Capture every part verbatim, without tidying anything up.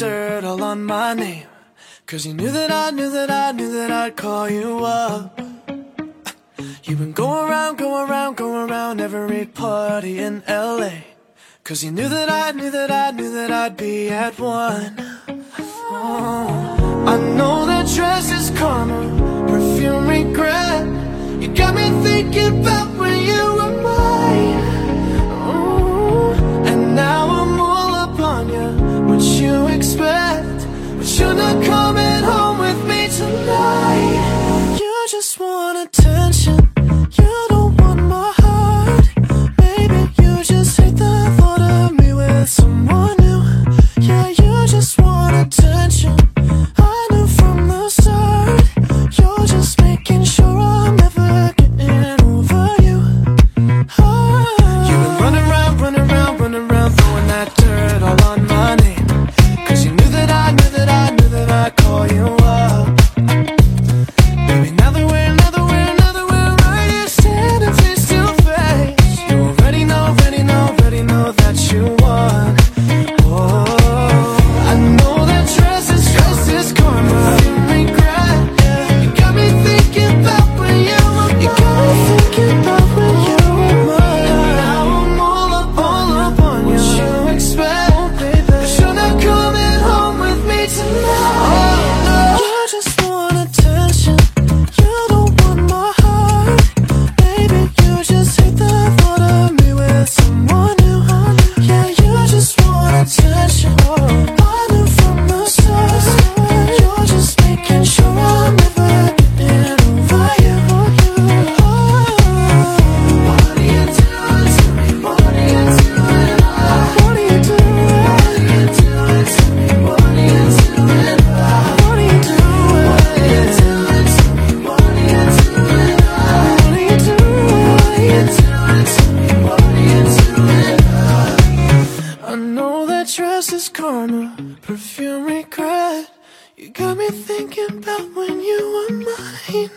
dirt all on my name, 'cause you knew that I knew that I knew that I'd call you up. You've been going around, going around, going around every party in L A, 'cause you knew that I knew that I knew that I'd be at one. Oh, I know that dress is karma, perfume regret. You got me thinking about when you were mine. Oh, and now I'm all up on you. What you expect? But you're not coming home with me tonight. You just want attention. You don't want my heart. Baby, you just hate the thought of me with someone new. Yeah, you just want attention. I knew from the start. You're just making sure I'm never getting over you. Oh. You've been running around, running around, running around, throwing that dirt all on my name, 'cause you knew that I knew that I knew that I'd call you up. Baby, now that we're, now that we're, now that we're right here standing face to face, you already know, already know, already know that you won. Oh, I know that dress is, dress is karma, you regret. You got me thinking about when you were mine. You got me thinking about when you were mine. And now I'm all up, all up on you. What you expect? Oh, baby, 'cause you're not coming home with me tonight. Oh, no. You just want attention. You don't want my heart. Baby, you just hate the thought of me with someone new. Yeah, you just want attention. I knew from the start. You're just making sure I'm never getting over you. Oh, what are you doing to me? What are you doing? What are you doing? What are you doing to me? What are you doing? What are you doing? What are you doing to me? What are you doing? What are you doing? What are you doing to me? What are you doing? I know that dress is karma, perfume regret. You got me thinking about when you were mine.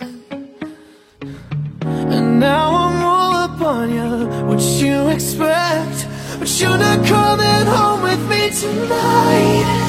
And now I'm all up on you. What you expect? But you're not coming home with me tonight.